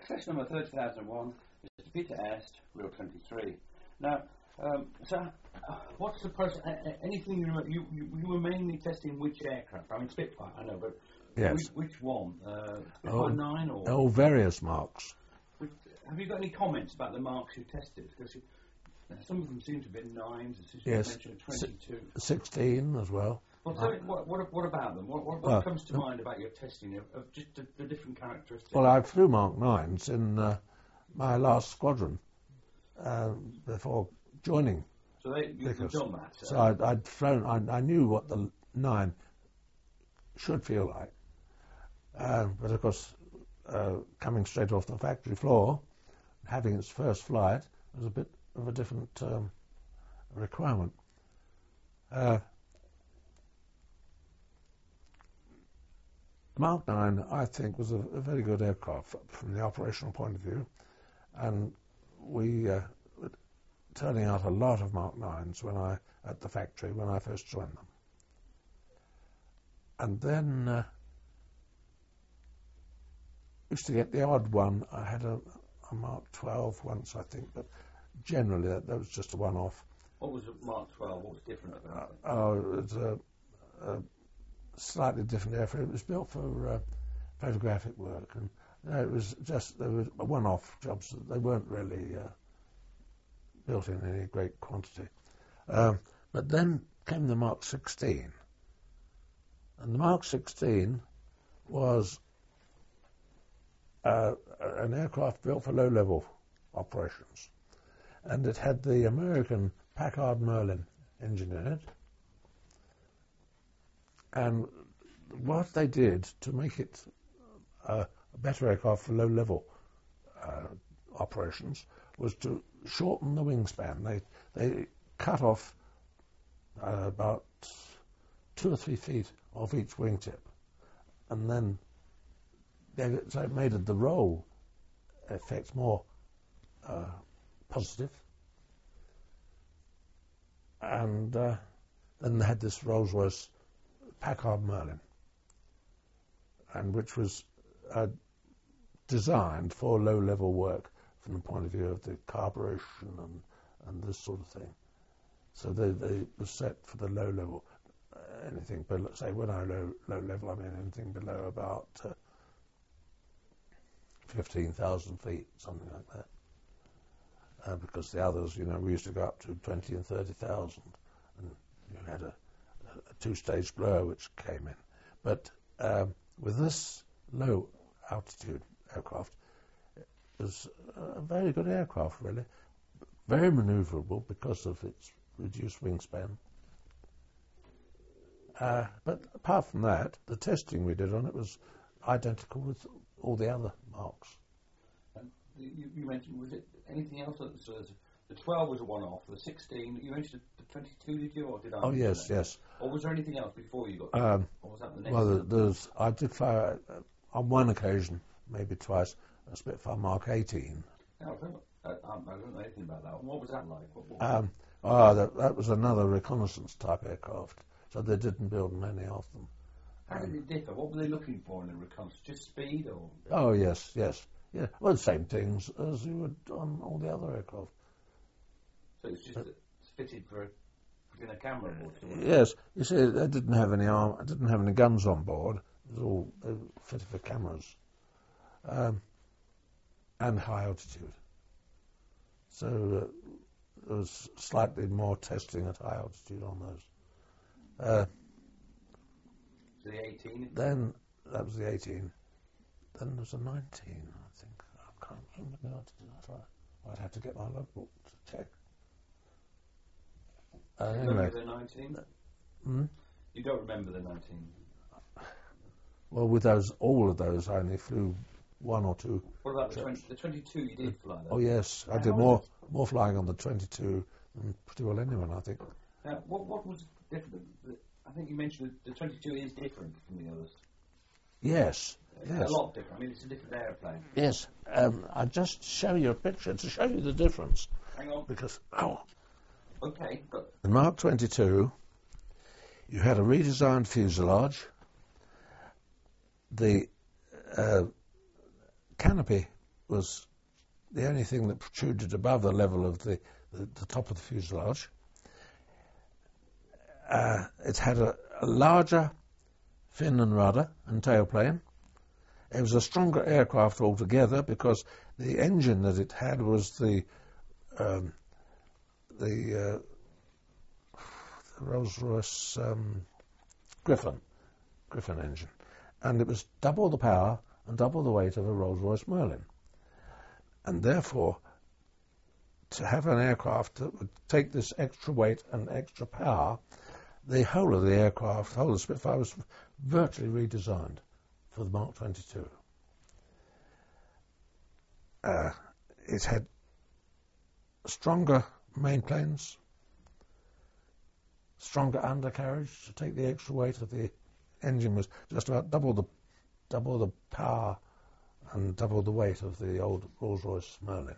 session number 30,001, Mr. Peter Est, Real 23. Now, what's the process? Anything you were mainly testing which aircraft? I mean, Spitfire, I know, but yes. Which one? Spitfire 9 or? Oh, various marks. Have you got any comments about the marks you tested? Because some of them seem to have been 9s. Yes. You mentioned 22. 16 as well. Well, what about them? What comes to mind about your testing of just the different characteristics? Well, I flew Mark 9s in my last squadron before joining. So you've done that? So I'd flown, I knew what the 9 should feel like. But of course, coming straight off the factory floor, having its first flight was a bit of a different requirement. Mark 9, I think, was a very good aircraft from the operational point of view, and we were turning out a lot of Mark 9s at the factory when I first joined them. And then used to get the odd one. I had a Mark 12 once, I think, but generally that was just a one-off. What was a Mark 12? What was different about it? It was a slightly different airframe. It was built for photographic work, and it was just there were one-off jobs. They weren't really built in any great quantity. But then came the Mark 16, and the Mark 16 was an aircraft built for low-level operations, and it had the American Packard Merlin engine in it. And what they did to make it a better aircraft for low-level operations was to shorten the wingspan. They cut off about 2 or 3 feet off each wingtip, and then so it made the roll effect more positive. And then they had this Rolls-Royce Packard Merlin, and which was designed for low-level work from the point of view of the carburation and this sort of thing. So they were set for the low level. Anything below, say when I low level, I mean anything below about 15,000 feet, something like that. Because the others, we used to go up to 20 and 30,000, and you had a 2-stage blower which came in. But with this low altitude aircraft, it was a very good aircraft, really. Very manoeuvrable because of its reduced wingspan. But apart from that, the testing we did on it was identical with all the other marks. You mentioned, was it anything else? So the 12 was a one-off. The 16, you mentioned the 22, did you, or did I? Oh yes, yes. Or was there anything else before you got? Or was that the next? Well, I did fire on one occasion, maybe twice, a Spitfire Mark 18. I don't know anything about that. What was that like? That was another reconnaissance type aircraft, so they didn't build many of them. How did it differ? What were they looking for in a reconnaissance? Just speed, or? Oh yes. Yeah, well, the same things as you would on all the other aircraft. So it's just it's fitted for putting a camera aboard. Yes, you see, they didn't have any didn't have any guns on board. It was all fitted for cameras, and high altitude. So there was slightly more testing at high altitude on those. So the 18. Then that was the 18. Then there was a 19, I think. I can't remember the altitude. I'd have to get my logbook to check. Anyway. Remember the 19? You don't remember the 19? Well, with all of those, I only flew 1 or 2. What about the 22? You did fly that? Oh yes, I did more flying on the 22 than pretty well anyone, I think. Now, what was different? I think you mentioned the 22 is different from the others. Yes. Yes. A lot different. I mean, it's a different airplane. Yes. I'll just show you a picture to show you the difference. Hang on. Because, Okay. The Mark 22, you had a redesigned fuselage. The canopy was the only thing that protruded above the level of the top of the fuselage. It had a larger fin and rudder and tailplane. It was a stronger aircraft altogether because the engine that it had was the Rolls-Royce Griffon engine, and it was double the power and double the weight of a Rolls-Royce Merlin. And therefore, to have an aircraft that would take this extra weight and extra power, the whole of the aircraft, the whole of the Spitfire, was virtually redesigned for the Mark 22. It had stronger main planes, stronger undercarriage to take the extra weight of the engine. Was just about double the power and double the weight of the old Rolls-Royce Merlin.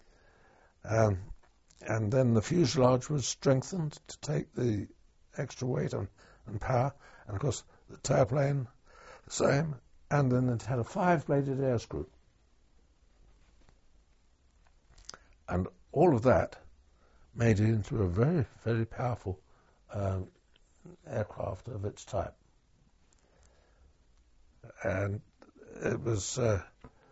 And then the fuselage was strengthened to take the extra weight and power, and of course the tailplane the same, and then it had a 5-bladed air screw. And all of that made it into a very, very powerful aircraft of its type. And it was a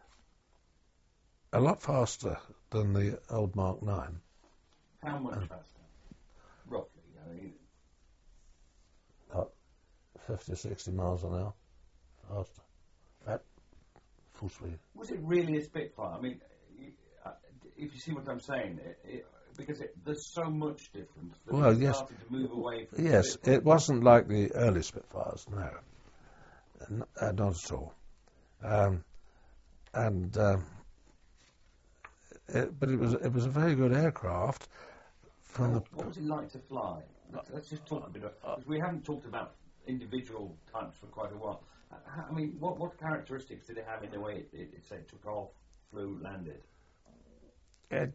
lot faster than the old Mark 9. How much faster? Roughly, I mean. About 50 or 60 miles an hour faster. At full speed. Was it really a Spitfire? I mean, if you see what I'm saying, because there's so much difference. Well, yes. Started to move away from yes, Spitfire. It wasn't like the early Spitfires, no. Not at all. But it was a very good aircraft. What was it like to fly? Let's just talk a bit about, because we haven't talked about individual types for quite a while. I mean, what characteristics did it have in the way it say, took off, flew, landed? It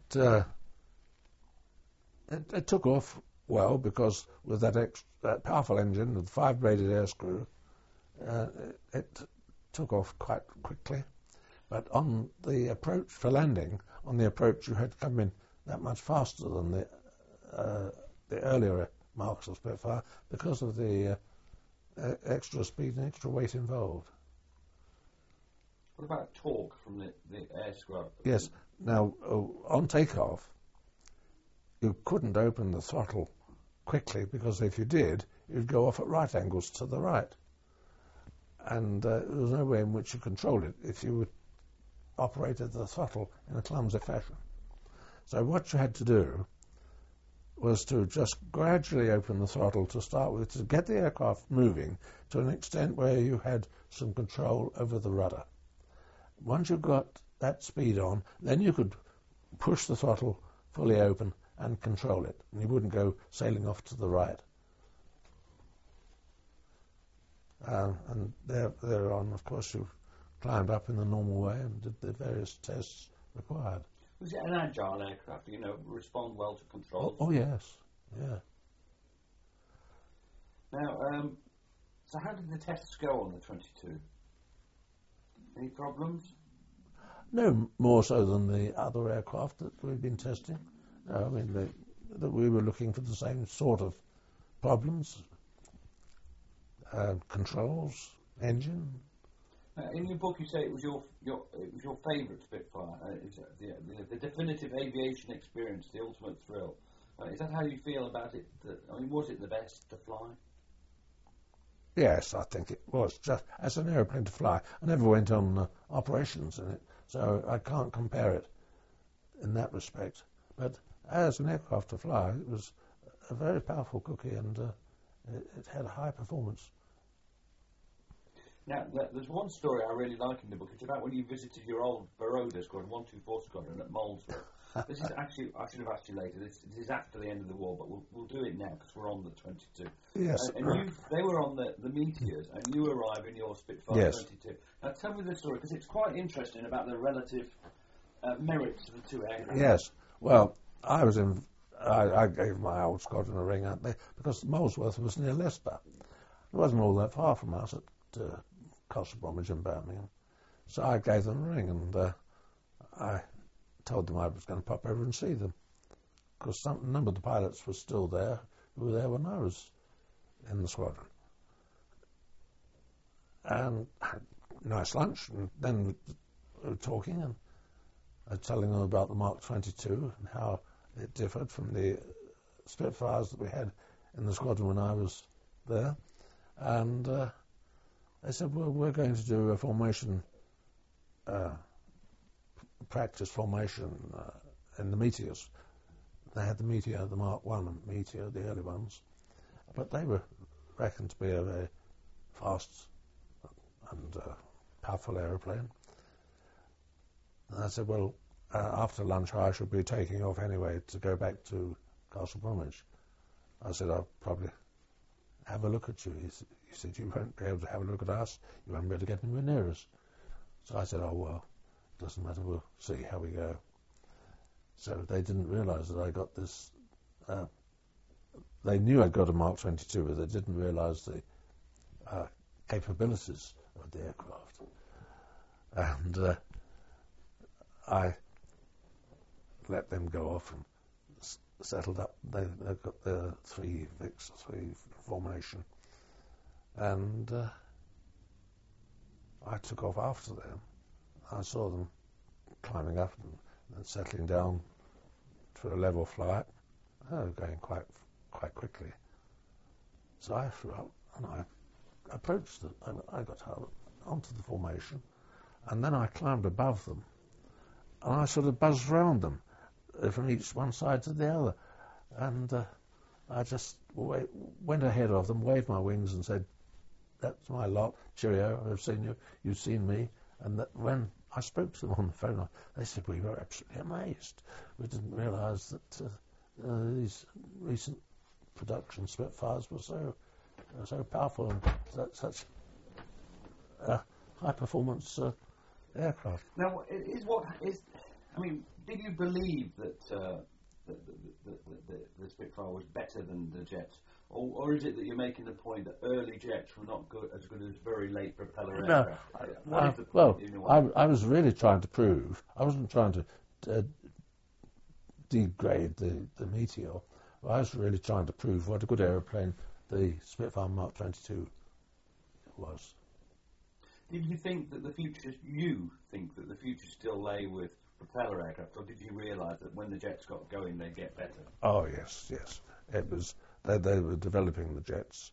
took off well because with that powerful engine with 5-bladed air screw, it took off quite quickly. But on the approach for landing, you had to come in that much faster than the earlier Marks of Spitfire because of the extra speed and extra weight involved. What about torque from the air screw? Yes. Now, on takeoff, you couldn't open the throttle quickly because if you did, you'd go off at right angles to the right. And there was no way in which you controlled it if you operated the throttle in a clumsy fashion. So what you had to do was to just gradually open the throttle to start with, to get the aircraft moving to an extent where you had some control over the rudder. Once you got that speed on, then you could push the throttle fully open and control it, and you wouldn't go sailing off to the right. And thereon, of course, you climbed up in the normal way and did the various tests required. Was it an agile aircraft? Respond well to controls? Oh yes, yeah. Now, so how did the tests go on the 22? Any problems? No more so than the other aircraft that we've been testing. No, I mean, that we were looking for the same sort of problems. Controls, engine. In your book, you say it was your favourite Spitfire. The definitive aviation experience, the ultimate thrill. Is that how you feel about it? Was it the best to fly? Yes, I think it was. Just as an aeroplane to fly, I never went on operations in it, so I can't compare it in that respect. But as an aircraft to fly, it was a very powerful cookie, and it had a high performance. Now, there's one story I really like in the book. It's about when you visited your old Baroda Squadron, 124 Squadron at Molesworth. This is actually, I should have asked you later, this is after the end of the war, but we'll do it now because we're on the 22. Yes. They were on the Meteors, and you arrive in your Spitfire yes. 22. Now, tell me the story, because it's quite interesting about the relative merits of the two aircraft. Yes. Well, I gave my old squadron a ring out there because Molesworth was near Leicester. It wasn't all that far from us at Castle Bromwich and Birmingham. So I gave them a ring, and I told them I was going to pop over and see them, because a number of the pilots were still there, who were there when I was in the squadron. And had a nice lunch, and then we were talking, and I was telling them about the Mark 22 and how it differed from the Spitfires that we had in the squadron when I was there. And they said, well, we're going to do a formation, practice formation in the Meteors. They had the Meteor, the Mark 1 Meteor, the early ones, but they were reckoned to be a very fast and powerful aeroplane. And I said, well, after lunch I should be taking off anyway to go back to Castle Bromwich. I said, I'll probably have a look at you. He said, you won't be able to have a look at us. You won't be able to get anywhere near us. So I said, oh, well, doesn't matter. We'll see how we go. So they didn't realise that I got this. They knew I got a Mark 22, but they didn't realise the capabilities of the aircraft. And I let them go off and settled up. They've got their 3 VIX, 3 formation, and I took off after them. I saw them climbing up and settling down to a level flight. They were going quite quickly. So I flew up and I approached them. I got out onto the formation, and then I climbed above them, and I sort of buzzed round them from one side to the other, and I just went ahead of them, waved my wings, and said, "That's my lot. Cheerio! I've seen you. You've seen me." And that when I spoke to them on the phone, they said, "We were absolutely amazed. We didn't realise that these recent production Spitfires were so powerful and such high performance aircraft." Now, I mean, did you believe that the Spitfire was better than the jets, or is it that you're making the point that early jets were not as good as very late propeller aircraft? I was really trying to prove. I wasn't trying to degrade the Meteor. I was really trying to prove what a good aeroplane the Spitfire Mark 22 was. Did you think that the future still lay with propeller aircraft, or did you realise that when the jets got going they'd get better? Oh yes. It was they were developing the jets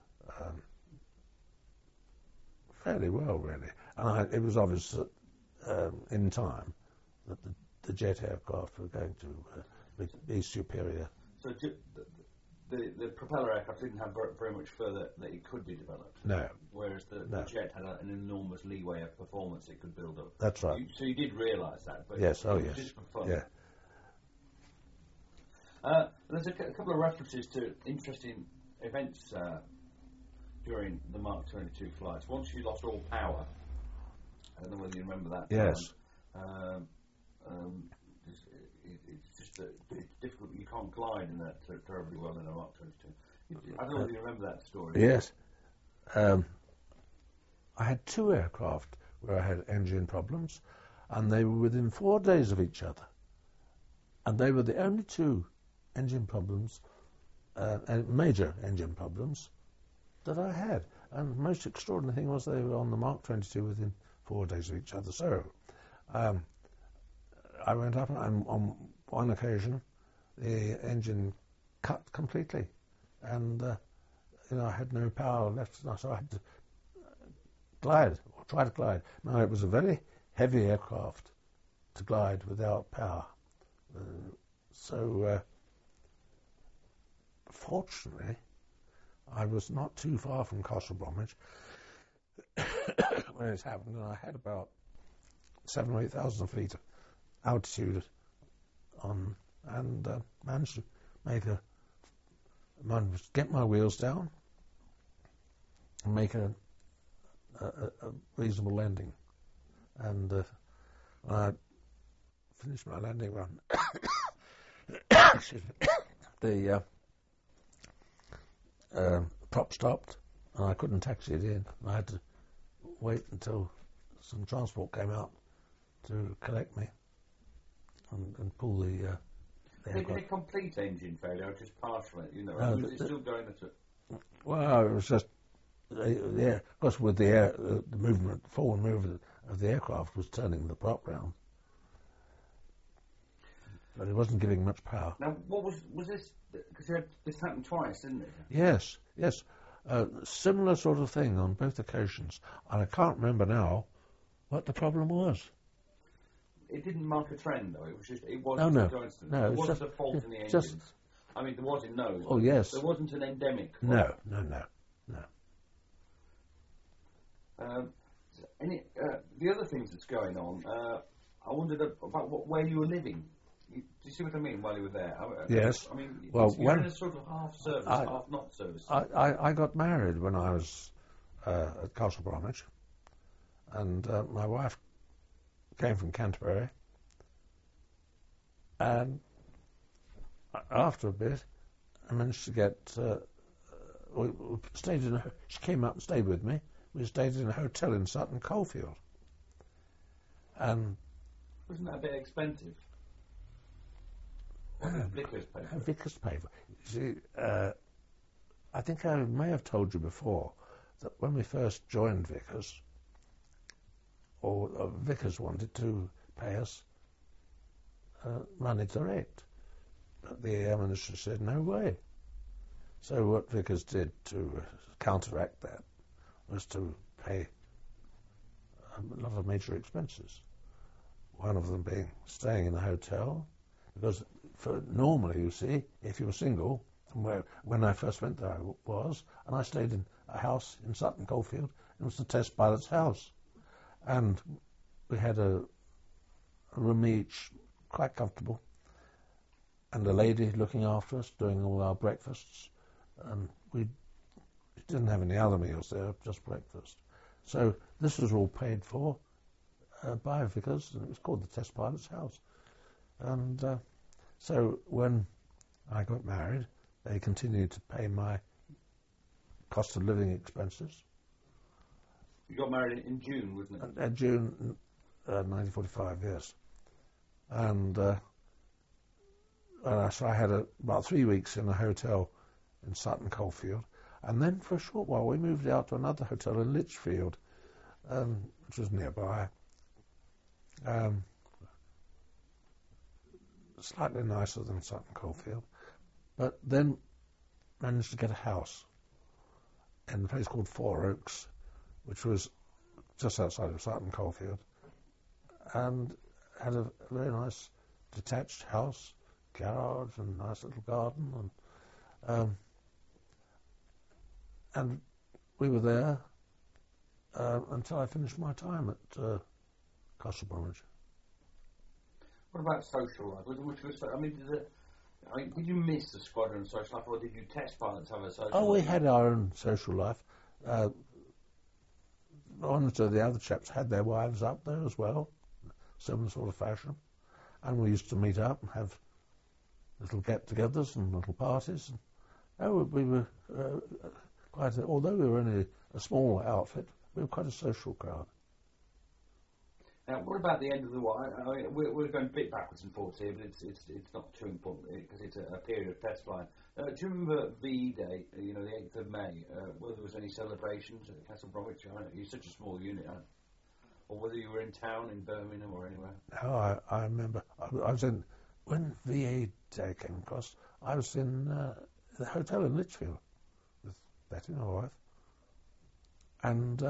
fairly well, really, and it was obvious that in time that the jet aircraft were going to be superior. So the propeller aircraft didn't have very much further that it could be developed. No. Whereas the jet had an enormous leeway of performance it could build up. That's right. So you did realise that. But yes. Oh, it was yes. just for fun. Yeah. There's a couple of references to interesting events during the Mark 22 flights. Once you lost all power, I don't know whether you remember that. Yes. It's just that it's difficult. You can't glide in that terribly well in a Mark 22. I don't know whether you remember that story. Yes. I had 2 aircraft where I had engine problems, and they were within 4 days of each other. And they were the only 2 engine problems, major engine problems, that I had. And the most extraordinary thing was they were on the Mark 22 within 4 days of each other. So I went up, and on one occasion the engine cut completely, and I had no power left, so I had to glide, or try to glide. Now, it was a very heavy aircraft to glide without power. So fortunately, I was not too far from Castle Bromwich when it happened, and I had about 7,000 or 8,000 feet altitude on, and managed to get my wheels down and make a reasonable landing. And when I finished my landing run, the prop stopped, and I couldn't taxi it in. I had to wait until some transport came out to collect me. and pull the Did it aircraft. a complete engine failure or just partial? You know, No, was it still going at it? Well, it was just the air, of course, with the air, the movement, forward movement of the aircraft was turning the prop round, but it wasn't giving much power. Now, what was this? Because this happened twice, didn't it? Yes, yes, similar sort of thing on both occasions, and I can't remember now what the problem was. It didn't mark a trend, though. It was just it No, wasn't no, a coincidence. no, There it's wasn't just- a fault in the engines. just- I mean, there was in those. Oh but yes, There wasn't an endemic. no. The other things that's going on, I wondered about where you were living. Do you see what I mean while you were there? Yes. I mean, Well, you're in when- a sort of half service, half not service. I got married when I was at Castle Bromwich, and my wife came from Canterbury, and after a bit, I managed to get. We stayed in. She came up and stayed with me. We stayed in a hotel in Sutton Coldfield, and Wasn't that a bit expensive? Vickers paper. Vickers paper. You see, I think I may have told you before that when we first joined Vickers, or Vickers wanted to pay us money direct, but the Air Minister said no way. So what Vickers did to counteract that was to pay a lot of major expenses. One of them being staying in a hotel, because normally, you see, if you were single, and when I first went there I was, and I stayed in a house in Sutton Coldfield, it was the test pilot's house. And we had a room each, quite comfortable, and a lady looking after us, doing all our breakfasts. And we didn't have any other meals there, just breakfast. So this was all paid for by Vickers, and it was called the Test Pilot's House. And so when I got married, they continued to pay my cost of living expenses. You got married in June, wasn't it? June 1945, yes. And so I had about 3 weeks in a hotel in Sutton Coldfield, and then for a short while we moved out to another hotel in Lichfield, which was nearby. Slightly nicer than Sutton Coldfield, but then managed to get a house in a place called Four Oaks, which was just outside of Sutton Coldfield, and had a very nice detached house, garage, and nice little garden, and we were there until I finished my time at Castle Bromwich. What about social life? Did you miss the squadron social life, or did you test pilots have a social life? Oh, we had our own social life. One of the other chaps had their wives up there as well, similar sort of fashion, and we used to meet up and have little get-togethers and little parties. We were although we were only a small outfit, we were quite a social crowd. Now, what about the end of the war? I mean, we're going a bit backwards and forwards here, but it's not too important because it's a period of test flying. Do you remember VE Day, the 8th of May, whether there was any celebrations at Castle Bromwich? You're such a small unit, or whether you were in town, in Birmingham or anywhere? No, I remember. I was in, when VE Day came across, I was in the hotel in Lichfield with Betty, my wife, and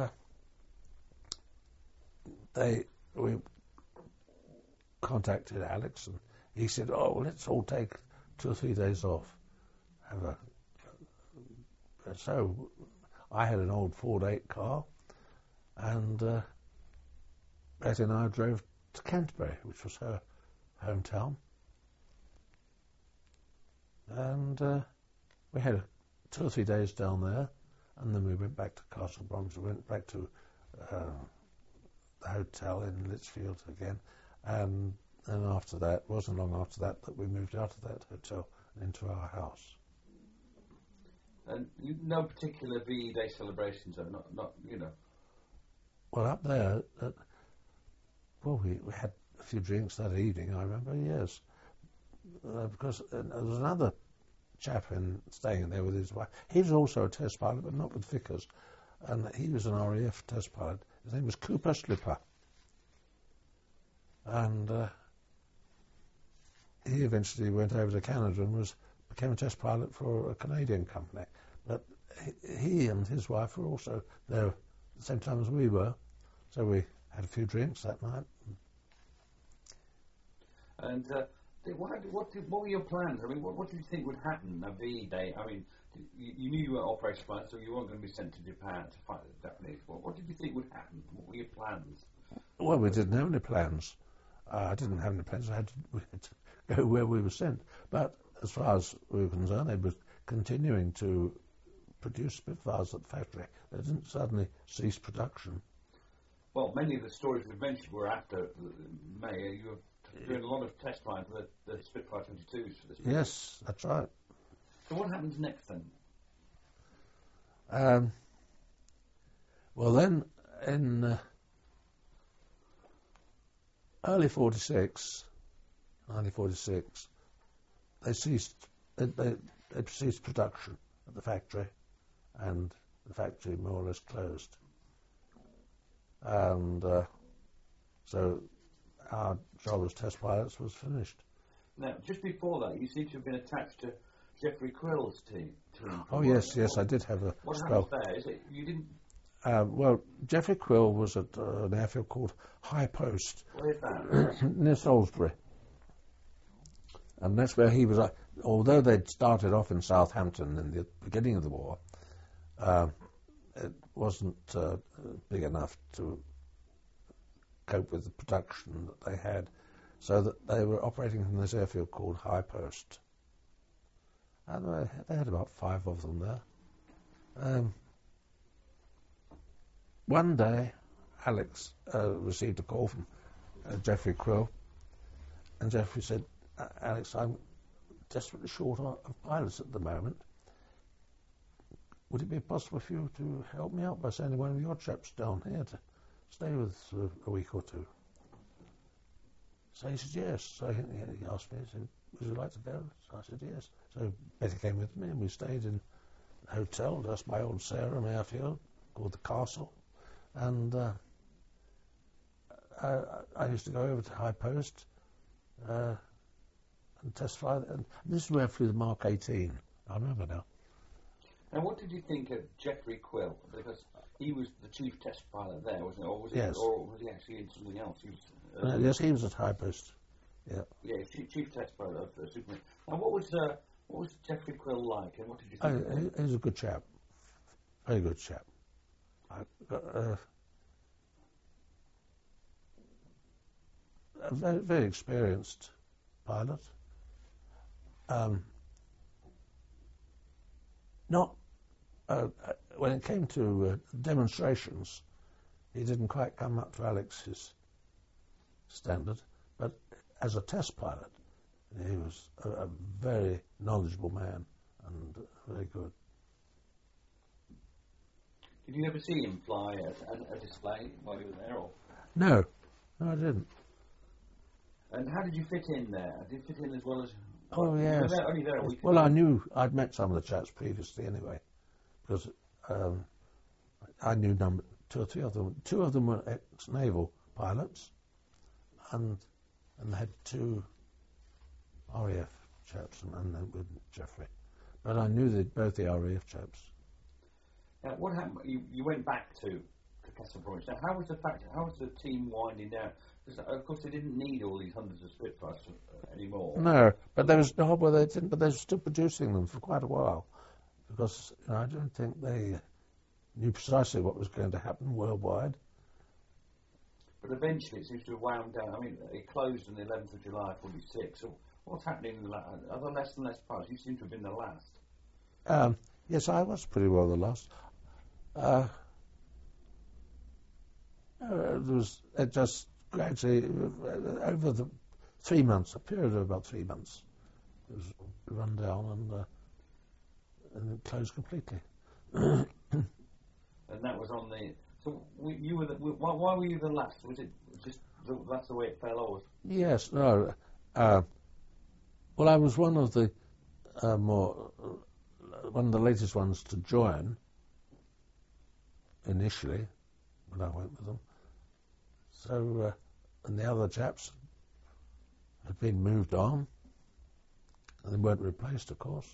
we contacted Alex, and he said, "Oh, well, let's all take 2 or 3 days off." So I had an old Ford 8 car, and Betty and I drove to Canterbury, which was her hometown, and we had 2 or 3 days down there, and then we went back to Castle Bromwich. We went back to the hotel in Lichfield again, and then after that, it wasn't long after that we moved out of that hotel and into our house. And no particular VE Day celebrations, not. Well, up there, we had few drinks that evening, I remember, yes. Because there was another chap staying there with his wife. He was also a test pilot, but not with Vickers. And he was an RAF test pilot. His name was Cooper Slipper. And he eventually went over to Canada and became a test pilot for a Canadian company. But he and his wife were also there at the same time as we were. So we had a few drinks that night. And what were your plans? I mean, what did you think would happen on VE Day? I mean, you knew you were Operation Flight, so you weren't going to be sent to Japan to fight the Japanese. What did you think would happen? What were your plans? Well, we didn't have any plans. I didn't have any plans. We had to go where we were sent. But as far as we were concerned, they were continuing to produce Spitfires at the factory. They didn't suddenly cease production. Well, many of the stories we've mentioned were after May. You were doing a lot of test flying for the Spitfire 22s for this. Yes, that's right. So what happens next then? Well, then in early 46, they ceased production at the factory, and the factory more or less closed. And so our job as test pilots was finished. Now, just before that, you seem to have been attached to Geoffrey Quill's team. Oh, yes, I did have a spell. What happened there? Is it you didn't? Well, Geoffrey Quill was at an airfield called High Post. Where is that? Near Salisbury. And that's where he was. Although they'd started off in Southampton in the beginning of the war, it wasn't big enough to cope with the production that they had, so that they were operating from this airfield called High Post. And they had about 5 of them there. One day, Alex received a call from Geoffrey Quill, and Geoffrey said, Alex, I'm desperately short of pilots at the moment. Would it be possible for you to help me out by sending one of your chaps down here to stay with us for a week or two? So he said yes. So he asked me, he said, would you like to go? So I said yes. So Betty came with me and we stayed in a hotel just by Old Sarum Airfield called the Castle. And I used to go over to High Post and test fly. And this is where I flew the Mark 18. I remember now. And what did you think of Geoffrey Quill? Because he was the chief test pilot there, wasn't he? Or was yes. Or was he actually in something else? He was, yes, he was at High Post. Yeah. Yeah, chief test pilot of the Superman. And what was Geoffrey Quill like? And what did you think? He was a good chap. Very good chap. A very, very experienced pilot. Not when it came to demonstrations, he didn't quite come up to Alex's standard, but as a test pilot, he was a very knowledgeable man and very good. Did you ever see him fly a display while you were there? Or? No, I didn't. And how did you fit in there? Did you fit in as well as... Oh, yes. Only there a week well, ago. I'd met some of the chaps previously anyway, because I knew 2 or 3 of them. 2 of them were ex-naval pilots, and they had 2 RAF chaps, and then with Geoffrey. But I knew both the RAF chaps. Now, what happened? You went back to Castle Bromwich. Now, how was the team winding down? Because of course they didn't need all these hundreds of Spitfires anymore. No, but they were still producing them for quite a while, because I don't think they knew precisely what was going to happen worldwide. But eventually it seems to have wound down. I mean, it closed on the 11th of July 46. So what's happening in are there less and less pilots? You seem to have been the last. Yes, I was pretty well the last. It just gradually, over the 3 months, a period of about 3 months, it was run down and it closed completely. And that was on the... So you were why were you the last? Was it just That's the way it fell over. Yes, no. Well, I was one of the one of the latest ones to join initially when I went with them. So, and the other chaps had been moved on, and they weren't replaced, of course.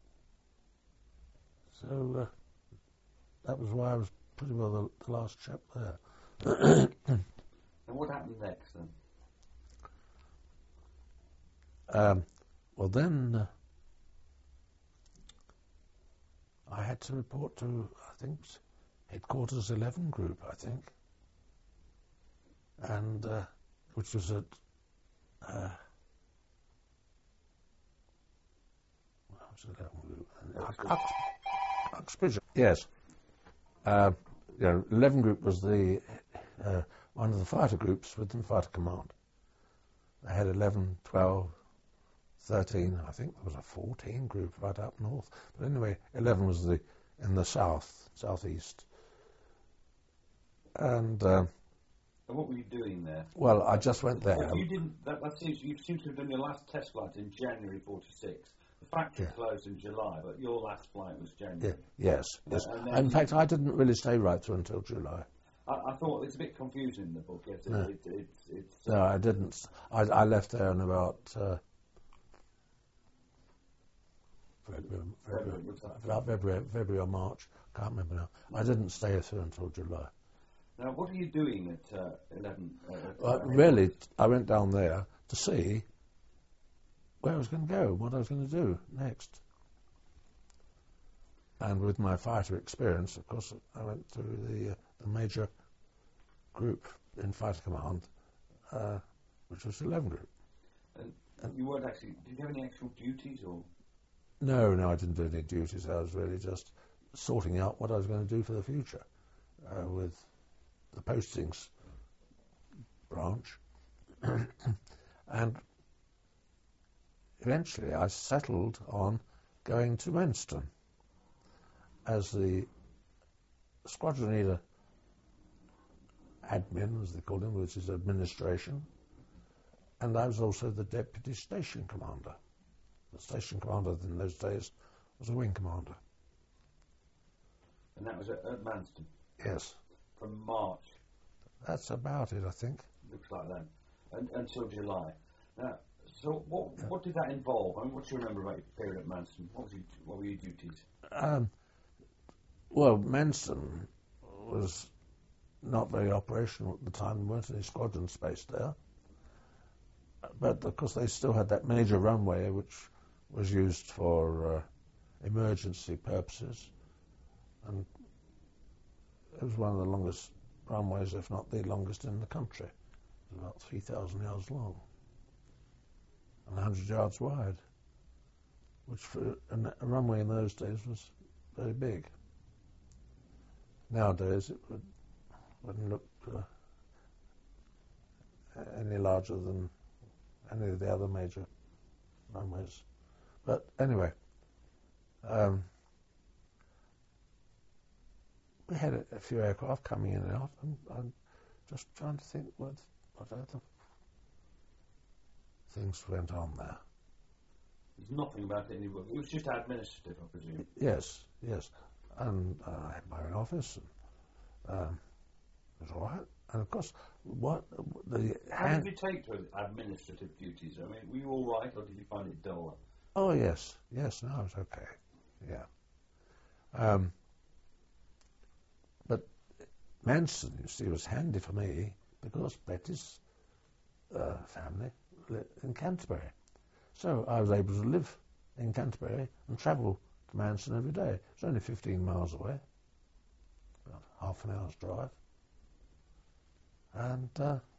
So that was why I was pretty well the last chap there. And what happened next then? Well, then I had to report to, I think, Headquarters 11 Group, I think, and which was at Uxbridge. Yes. 11 Group was the one of the fighter groups within Fighter Command. They had 11, 12, 13, I think there was a 14 group right up north. But anyway, 11 was in the southeast. And what were you doing there? Well, I just went there. Well, you didn't. That seems you seem to have done your last test flight in January '46. The factory closed in July, but your last flight was January. Yes. In fact, I didn't really stay right through until July. I thought it's a bit confusing in the book. Yes, it's no, I didn't. I left there in about February or March. Can't remember now. I didn't stay through until July. Now, what are you doing at 11? Really, I went down there to see where I was going to go, what I was going to do next. And with my fighter experience, of course, I went to the major group in Fighter Command, which was 11 Group. And you weren't actually, did you have any actual duties or? No, I didn't do any duties. I was really just sorting out what I was going to do for the future with the postings branch. And eventually I settled on going to Manston as the squadron leader admin, as they called him, which is administration, and I was also the deputy station commander. The station commander in those days was a wing commander. And that was at Manston? Yes. From March? That's about it, I think. Looks like that. Until July. Now, so what did that involve? I mean, what do you remember about your period at Manston? What were your duties? Well, Manston was not very operational at the time. There weren't any squadrons based there. But, of course, they still had that major runway which was used for emergency purposes. And it was one of the longest runways, if not the longest in the country. It was about 3,000 yards long and 100 yards wide, which for a runway in those days was very big. Nowadays it wouldn't look any larger than any of the other major runways. But anyway, we had a few aircraft coming in and out, and I'm just trying to think what other things went on there. There's nothing about it in your book. It was just administrative, I presume. Yes. And I had my own office, and it was all right. And of course, how did you take to administrative duties? I mean, were you all right, or did you find it dull? Oh yes, no, it was okay. Yeah. But Manston, you see, was handy for me because Betty's family lived in Canterbury. So I was able to live in Canterbury and travel to Manston every day. It's only 15 miles away, about half an hour's drive. And